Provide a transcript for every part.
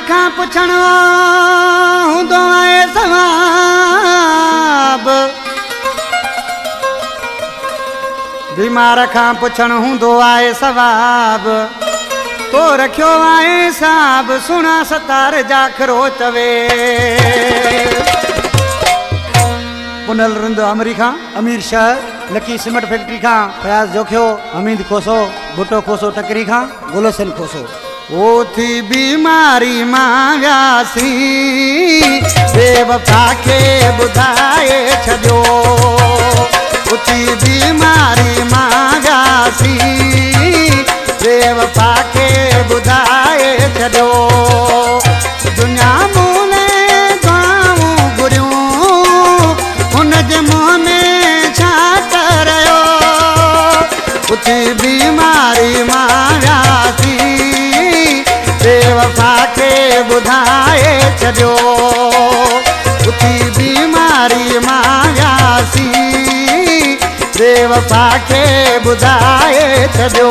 खां पुछणो हूंदो आहे सवाब बीमार खां पुछणु हूंदो आहे सवाब तो रखियो आहे साहब सुणा सतार जाखरो चवे Punhal Rind Amri Khan Amir Shah Lucky Cement factory Khan Fayaz Jokhio Hamid खोसो भुटो खोसो टकरी खां गुलसन खोसो ओ थी बीमारी मां व्यासी बेवफा खे ॿुधाए छॾियो उथी बीमारी मां व्यासी बेवफा खे ॿुधाए छॾियो दुनिया मूले दुआऊं घुरियूं हुन जे मुंहं में छा करियो उथी बीमारी मां व्यासी बेवफा खे ॿुधाए छॾियो उथी बीमारी मां व्यासी बेवफा खे ॿुधाए छॾियो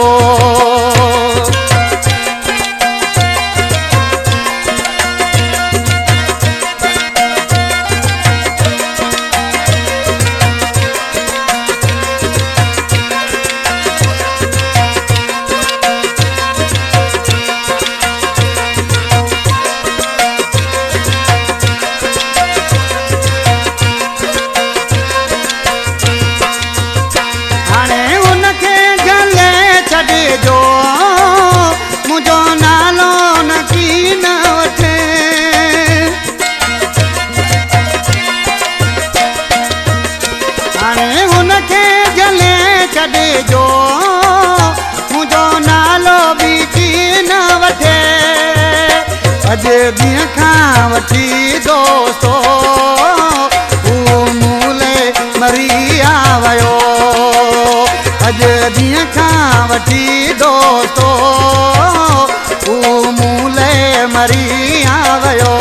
मुझो नालो न की न वठे हाणे हुनखे जले छॾिजो मुझो नालो बि की न वठे अॼु ॾींहं खां वठी दोस्तो हू मूले मरी वियो अॼु ॾींहं खां वठी दोस्तो हू मूले मरी वियो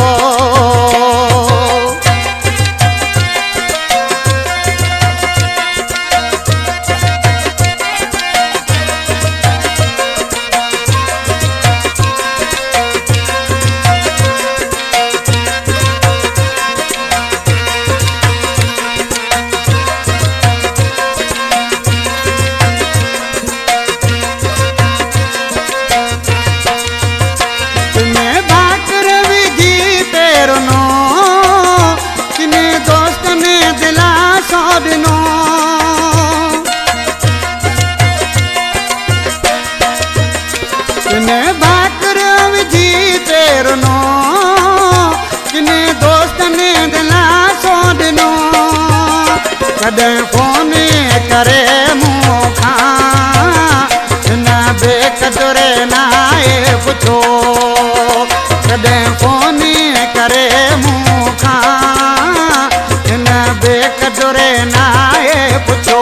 कॾहिं फोन करे मूंखां न बेकदुरे नाहे पुछो कॾहिं फोन करे मूंखां न बेकदुरे नाहे पुछो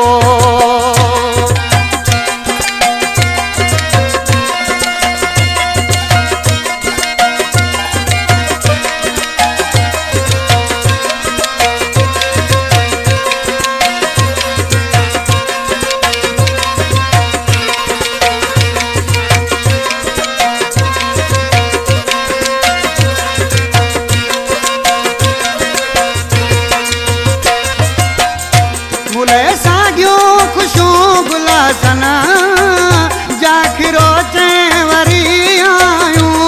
गुलासन जाखिरो चए वरी आयूं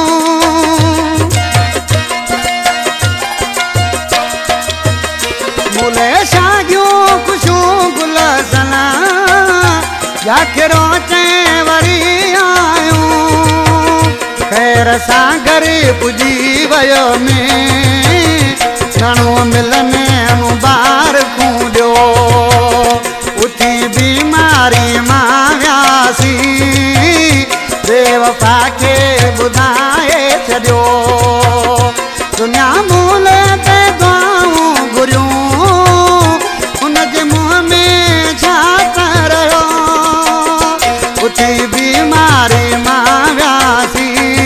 मूले सागियूं ख़ुशियूं गुलासन जाखिरो चए वरी आयूं ख़ैर सां घर पुॼी वियो में घणो मिलने मुबारकूं ॾियो उथी बीमारी मां व्यासी बेवफा खे ॿुधाए छॾियो दुनिया मूले ते दुआऊं घुरियूं हुन जे मुंहं में छा करियो उथी बीमारी मां व्यासी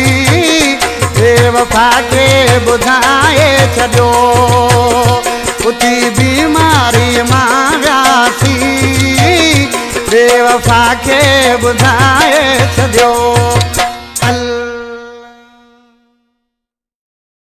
बेवफा खे ॿुधाए छॾियो उथी बीमारी मां व्यासी बेवफा खे ॿुधाए छॾियो।